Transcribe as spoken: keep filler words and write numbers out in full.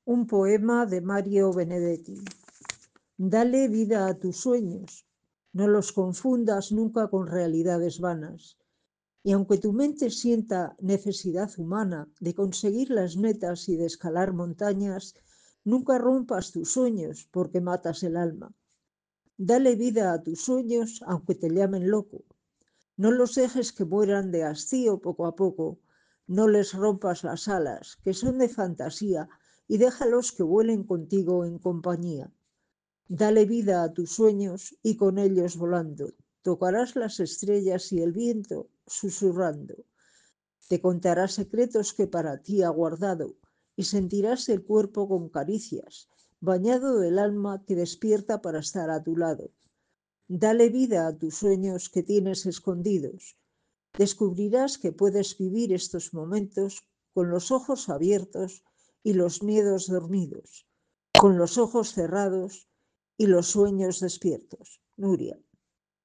Un poema de Mario Benedetti. Dale vida a tus sueños, no los confundas nunca con realidades vanas. Y aunque tu mente sienta necesidad humana de conseguir las metas y de escalar montañas, nunca rompas tus sueños porque matas el alma. Dale vida a tus sueños aunque te llamen loco. No los dejes que mueran de hastío poco a poco. No les rompas las alas, que son de fantasía, y déjalos que vuelen contigo en compañía. Dale vida a tus sueños y con ellos volando. Tocarás las estrellas y el viento susurrando. Te contará secretos que para ti ha guardado y sentirás el cuerpo con caricias, bañado del alma que despierta para estar a tu lado. Dale vida a tus sueños que tienes escondidos. Descubrirás que puedes vivir estos momentos con los ojos abiertos y los miedos dormidos, con los ojos cerrados y los sueños despiertos. Nuria.